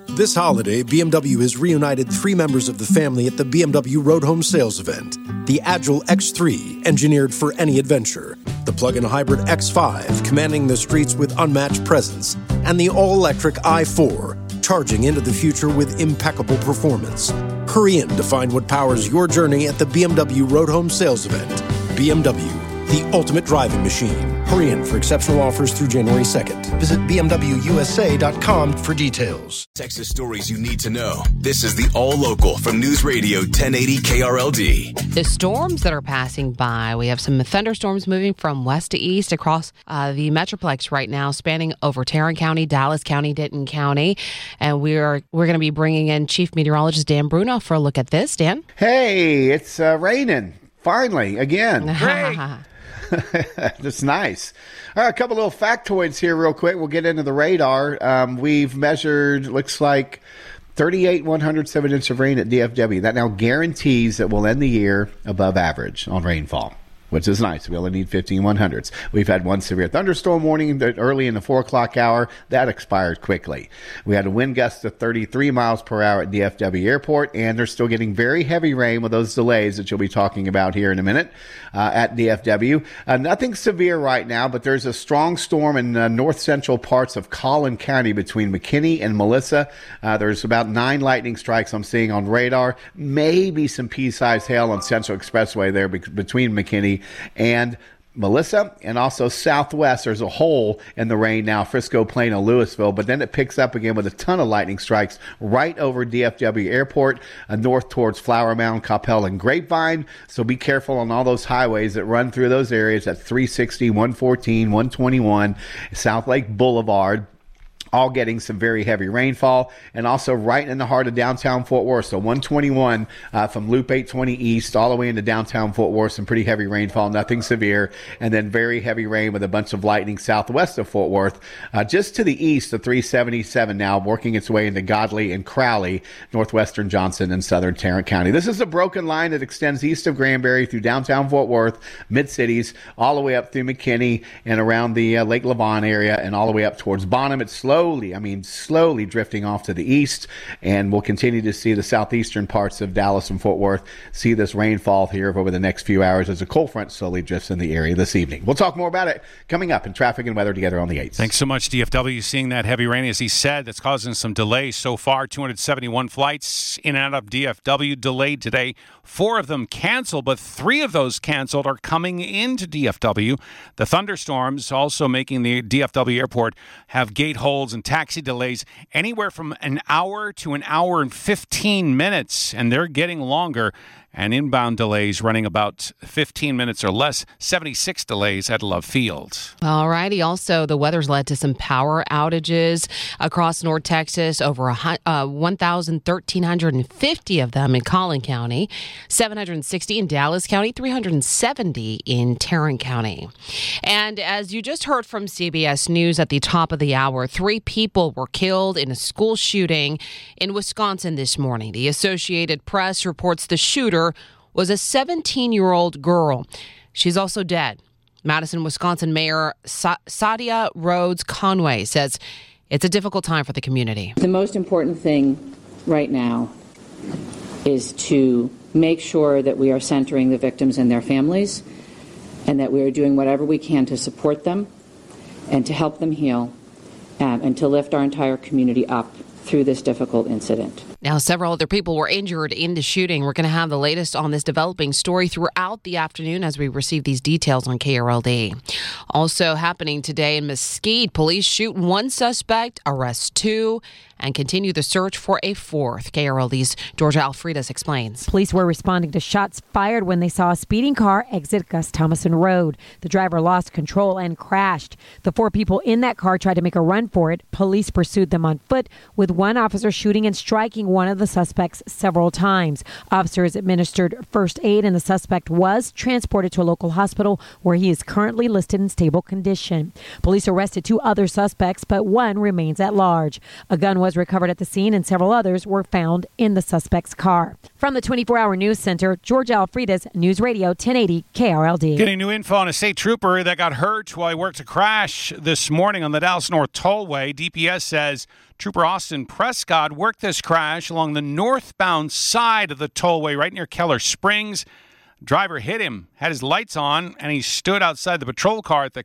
This holiday, BMW has reunited 3 members of the family at the BMW Road Home Sales event. The Agile X3, engineered for any adventure. The plug-in hybrid X5, commanding the streets with unmatched presence. And the all-electric i4, charging into the future with impeccable performance. Hurry in to find what powers your journey at the BMW Road Home Sales event. BMW, the ultimate driving machine. Hurry in for exceptional offers through January 2nd. Visit BMWUSA.com for details. Texas stories you need to know. This is the All Local from News Radio 1080 KRLD. The storms that are passing by, we have some thunderstorms moving from west to east across the Metroplex right now, spanning over Tarrant County, Dallas County, Denton County. And we're going to be bringing in Chief Meteorologist Dan Bruno for a look at this. Dan? Hey, it's raining. Finally, again. Great. That's nice. All right, a couple little factoids here real quick. We'll get into the radar. We've measured, looks like 38 107 inches of rain at DFW. That now guarantees that we'll end the year above average on rainfall, which is nice. We only need 15 100s. We've had one severe thunderstorm warning early in the 4 o'clock hour. That expired quickly. We had a wind gust of 33 miles per hour at DFW Airport, and they're still getting very heavy rain with those delays that you'll be talking about here in a minute at DFW. Nothing severe right now, but there's a strong storm in north central parts of Collin County between McKinney and Melissa. There's about 9 lightning strikes I'm seeing on radar. Maybe some pea-sized hail on Central Expressway there between McKinney and Melissa, and also southwest. There's a hole in the rain now, Frisco, Plano, Louisville, but then it picks up again with a ton of lightning strikes right over DFW Airport, north towards Flower Mound, Coppell, and Grapevine. So be careful on all those highways that run through those areas at 360, 114, 121, South Lake Boulevard. All getting some very heavy rainfall, and also right in the heart of downtown Fort Worth. So 121 from Loop 820 East all the way into downtown Fort Worth, some pretty heavy rainfall, nothing severe, and then very heavy rain with a bunch of lightning southwest of Fort Worth. Just to the east, the 377 now working its way into Godley and Crowley, northwestern Johnson and southern Tarrant County. This is a broken line that extends east of Granbury through downtown Fort Worth, mid-cities, all the way up through McKinney and around the Lake Lavon area and all the way up towards Bonham. It's slowly drifting off to the east, and we'll continue to see the southeastern parts of Dallas and Fort Worth see this rainfall here over the next few hours as a cold front slowly drifts in the area this evening. We'll talk more about it coming up in Traffic and Weather Together on the 8th. Thanks so much, DFW. Seeing that heavy rain, as he said, that's causing some delays so far. 271 flights in and out of DFW delayed today. 4 of them canceled, but 3 of those canceled are coming into DFW. The thunderstorms also making the DFW airport have gate holds and taxi delays anywhere from an hour to an hour and 15 minutes, and they're getting longer. And inbound delays running about 15 minutes or less, 76 delays at Love Field. All righty. Also, the weather's led to some power outages across North Texas, over 1,350 of them in Collin County, 760 in Dallas County, 370 in Tarrant County. And as you just heard from CBS News at the top of the hour, 3 people were killed in a school shooting in Wisconsin this morning. The Associated Press reports the shooter was a 17-year-old girl. She's also dead. Madison, Wisconsin Mayor Sadia Rhodes Conway says it's a difficult time for the community. The most important thing right now is to make sure that we are centering the victims and their families, and that we are doing whatever we can to support them and to help them heal, and to lift our entire community up through this difficult incident. Now, several other people were injured in the shooting. We're going to have the latest on this developing story throughout the afternoon as we receive these details on KRLD. Also happening today in Mesquite, police shoot 1 suspect, arrest 2, and continue the search for a 4th. KRLD's Georgia Alfredas explains. Police were responding to shots fired when they saw a speeding car exit Gus Thomason Road. The driver lost control and crashed. The 4 people in that car tried to make a run for it. Police pursued them on foot, with one officer shooting and striking one of the suspects several times. Officers administered first aid, and the suspect was transported to a local hospital where he is currently listed in stable condition. Police arrested 2 other suspects, but one remains at large. A gun was was recovered at the scene and several others were found in the suspect's car. From the 24-hour news center, Georgia Alfredas, News Radio 1080 KRLD. Getting new info on a state trooper that got hurt while he worked a crash this morning on the Dallas North Tollway. DPS says Trooper Austin Prescott worked this crash along the northbound side of the tollway right near Keller Springs. Driver hit him, had his lights on, and he stood outside the patrol car at the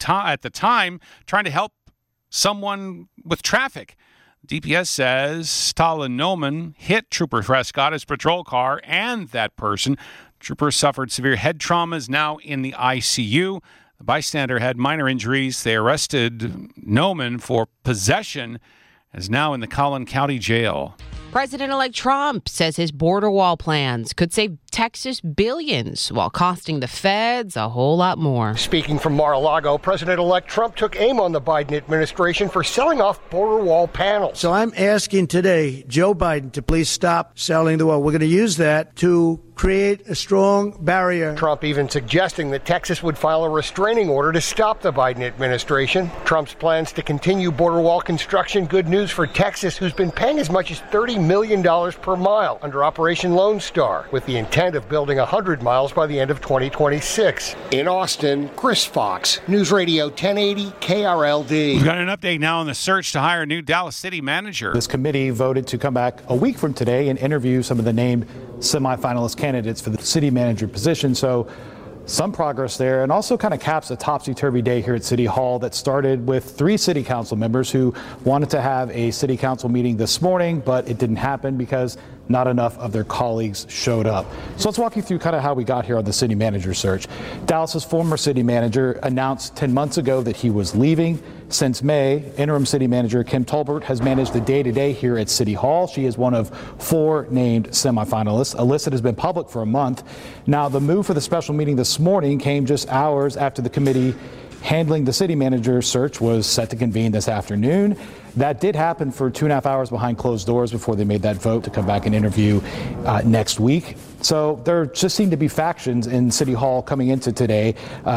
time trying to help someone with traffic. DPS says Tala Noman hit Trooper Prescott, his patrol car, and that person. Trooper suffered severe head trauma, is now in the ICU. The bystander had minor injuries. They arrested Noman for possession, is now in the Collin County Jail. President-elect Trump says his border wall plans could save Texas billions while costing the feds a whole lot more. Speaking from Mar-a-Lago, President-elect Trump took aim on the Biden administration for selling off border wall panels. So I'm asking today Joe Biden to please stop selling the wall. We're going to use that to create a strong barrier. Trump even suggesting that Texas would file a restraining order to stop the Biden administration. Trump's plans to continue border wall construction, good news for Texas, who's been paying as much as $30 million per mile under Operation Lone Star, with the intent of building 100 miles by the end of 2026. In Austin, Chris Fox, News Radio 1080 KRLD. We've got an update now on the search to hire a new Dallas City manager. This committee voted to come back a week from today and interview some of the named semifinalist candidates for the city manager position. So some progress there, and also kind of caps a topsy-turvy day here at City Hall that started with 3 city council members who wanted to have a city council meeting this morning, but it didn't happen because not enough of their colleagues showed up. So let's walk you through kind of how we got here on the city manager search. Dallas's former city manager announced 10 months ago that he was leaving. Since May, interim city manager Kim Tolbert has managed the day-to-day here at City Hall. She is one of 4 named semifinalists. A list that has been public for a month. Now, the move for the special meeting this morning came just hours after the committee handling the city manager search was set to convene this afternoon. That did happen for 2.5 hours behind closed doors before they made that vote to come back and interview next week. So there just seemed to be factions in City Hall coming into today.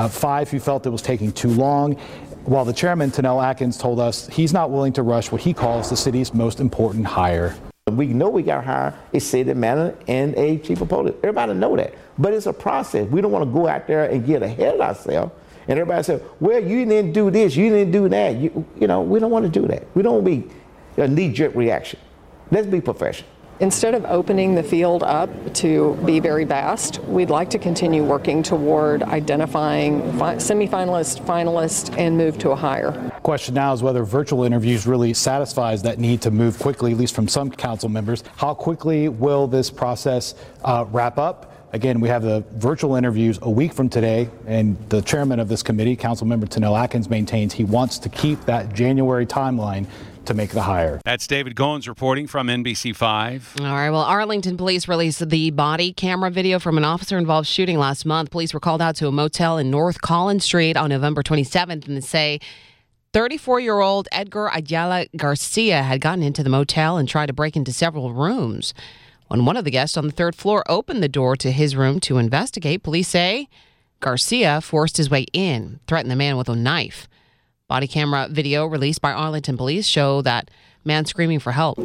5 who felt it was taking too long, while the chairman, Tanel Atkins, told us he's not willing to rush what he calls the city's most important hire. We know we got to hire a city manager and a chief of police. Everybody know that. But it's a process. We don't want to go out there and get ahead of ourselves. And everybody said, well, you didn't do this, you didn't do that. You know, we don't want to do that. We don't want to be a knee-jerk reaction. Let's be professional. Instead of opening the field up to be very vast, we'd like to continue working toward identifying semifinalists, finalists, and move to a hire. Question now is whether virtual interviews really satisfies that need to move quickly, at least from some council members. How quickly will this process wrap up? Again, we have the virtual interviews a week from today, and the chairman of this committee, Councilmember Tanel Atkins, maintains he wants to keep that January timeline to make the hire. That's David Goins reporting from NBC5. All right. Well, Arlington police released the body camera video from an officer-involved shooting last month. Police were called out to a motel in North Collins Street on November 27th, and they say 34-year-old Edgar Ayala Garcia had gotten into the motel and tried to break into several rooms. When one of the guests on the 3rd floor opened the door to his room to investigate, police say Garcia forced his way in, threatened the man with a knife. Body camera video released by Arlington police show that man screaming for help.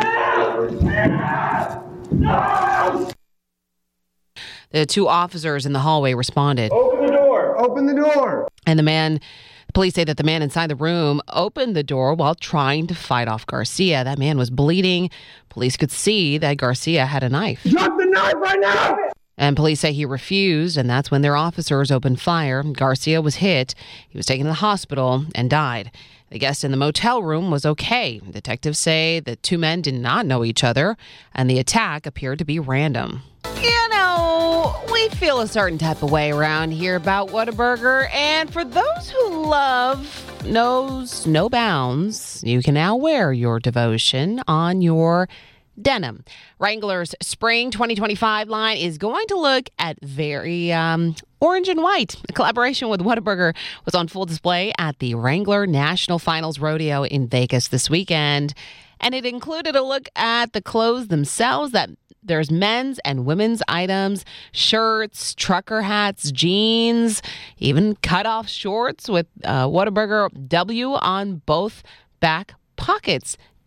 The 2 officers in the hallway responded. Open the door! Open the door! And police say that the man inside the room opened the door while trying to fight off Garcia. That man was bleeding. Police could see that Garcia had a knife. Drop the knife right now! And police say he refused, and that's when their officers opened fire. Garcia was hit. He was taken to the hospital and died. The guest in the motel room was okay. Detectives say the 2 men did not know each other, and the attack appeared to be random. You know, we feel a certain type of way around here about Whataburger, and for those who love knows no bounds, you can now wear your devotion on your denim. Wrangler's Spring 2025 line is going to look at very orange and white. A collaboration with Whataburger was on full display at the Wrangler National Finals Rodeo in Vegas this weekend, and it included a look at the clothes themselves. That there's men's and women's items, shirts, trucker hats, jeans, even cutoff shorts with Whataburger W on both back pockets.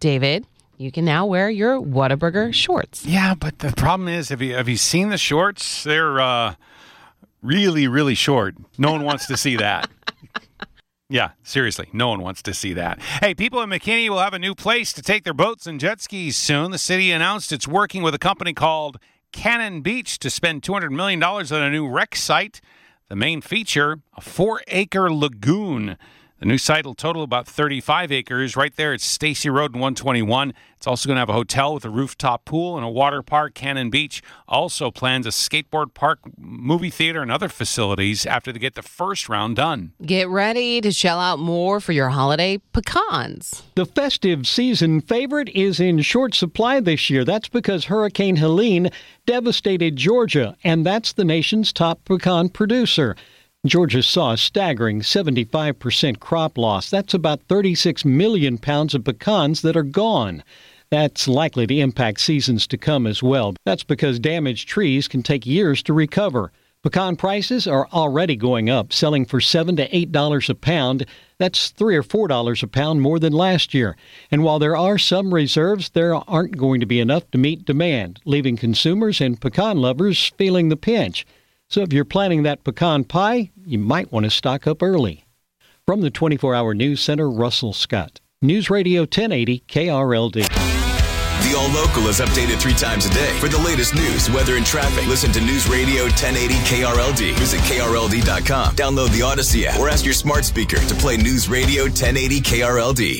David, you can now wear your Whataburger shorts. Yeah, but the problem is, have you seen the shorts? They're really, really short. No one wants to see that. Yeah, seriously, no one wants to see that. Hey, people in McKinney will have a new place to take their boats and jet skis soon. The city announced it's working with a company called Cannon Beach to spend $200 million on a new rec site. The main feature, a 4-acre lagoon. The new site will total about 35 acres right there at Stacy Road and 121. It's also going to have a hotel with a rooftop pool and a water park. Cannon Beach also plans a skateboard park, movie theater, and other facilities after they get the first round done. Get ready to shell out more for your holiday pecans. The festive season favorite is in short supply this year. That's because Hurricane Helene devastated Georgia, and that's the nation's top pecan producer. Georgia saw a staggering 75% crop loss. That's about 36 million pounds of pecans that are gone. That's likely to impact seasons to come as well. That's because damaged trees can take years to recover. Pecan prices are already going up, selling for $7 to $8 a pound. That's $3 or $4 a pound more than last year. And while there are some reserves, there aren't going to be enough to meet demand, leaving consumers and pecan lovers feeling the pinch. So if you're planning that pecan pie, you might want to stock up early. From the 24-Hour News Center, Russell Scott. News Radio 1080 KRLD. The All Local is updated 3 times a day. For the latest news, weather, and traffic, listen to News Radio 1080 KRLD. Visit KRLD.com. Download the Odyssey app or ask your smart speaker to play News Radio 1080 KRLD.